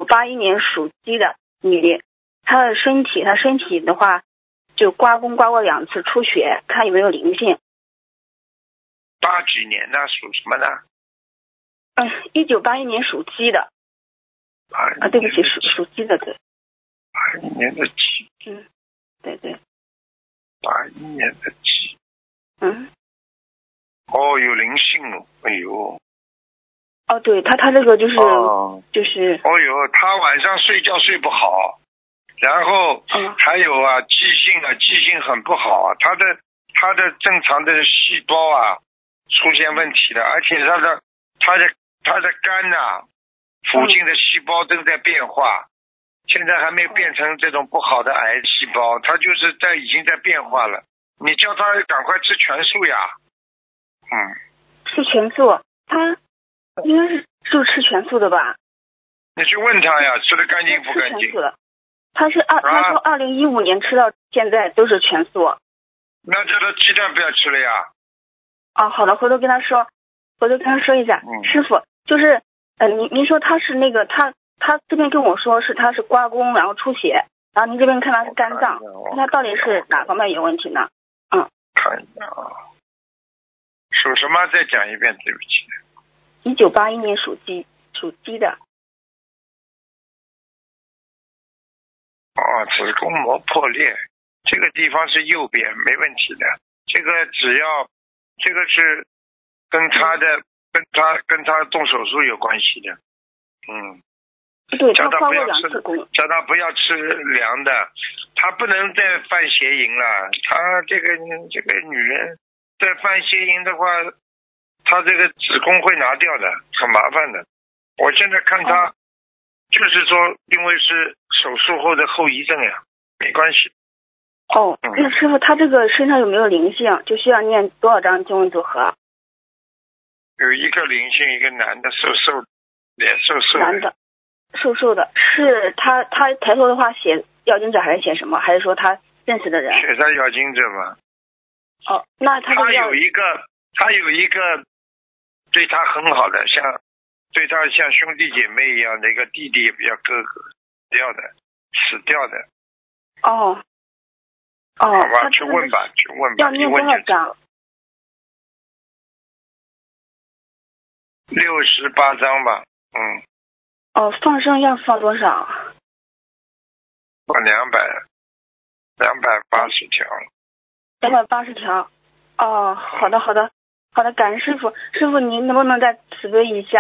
1981年属鸡的女，她的身体的话就刮过2次出血，看有没有灵性。 八几年的属什么呢 ？1981年属鸡的。对不起，属鸡的，对。 81年的鸡。 对。 81年的鸡。有灵性哦，哎呦。 对，他这个就是。 他晚上睡觉睡不好，然后还有记性很不好啊，他的正常的细胞啊出现问题了，而且他的肝呐附近的细胞正在变化，现在还没有变成这种不好的癌细胞，他就是已经在变化了。你叫他赶快吃全素呀。 吃全素，他应该是就吃全素的吧？ 你去问他呀，吃的干净不干净？ 他说2015年吃到现在都是全素。 那叫他鸡蛋不要吃了呀。 好的，回头跟他说一下。师傅，就是您说他是那个他这边跟我说是他是刮宫然后出血，然后您这边看他是肝脏，那他到底是哪方面有问题呢？ 看一下啊，属什么？再讲一遍，对不起。 1981年属鸡的。 子宫膜破裂，这个地方是右边，没问题的。这个是跟他动手术有关系的。 对，他刮过2次宫。 叫他不要吃凉的，他不能再犯邪淫了。他这个女人再犯邪淫的话，他这个子宫会拿掉的，很麻烦的。我现在看他就是说，因为是手术后的后遗症呀，没关系。 那师傅，他这个身上有没有灵性？就需要念多少张经文组合？ 有一个灵性，一个男的，瘦，脸瘦的。 男的，瘦的，是他抬头的话写要经者还是写什么？还是说他认识的人？ 写他要经者吗？ 那他有一个对他很好的，对他像兄弟姐妹一样的一个弟弟，也比较哥哥死掉的。好吧，去问吧。 要念多少张 ？68张吧。 放生要放多少？ 放280条。 280条。好的，感恩师傅。师傅您能不能再慈悲一下？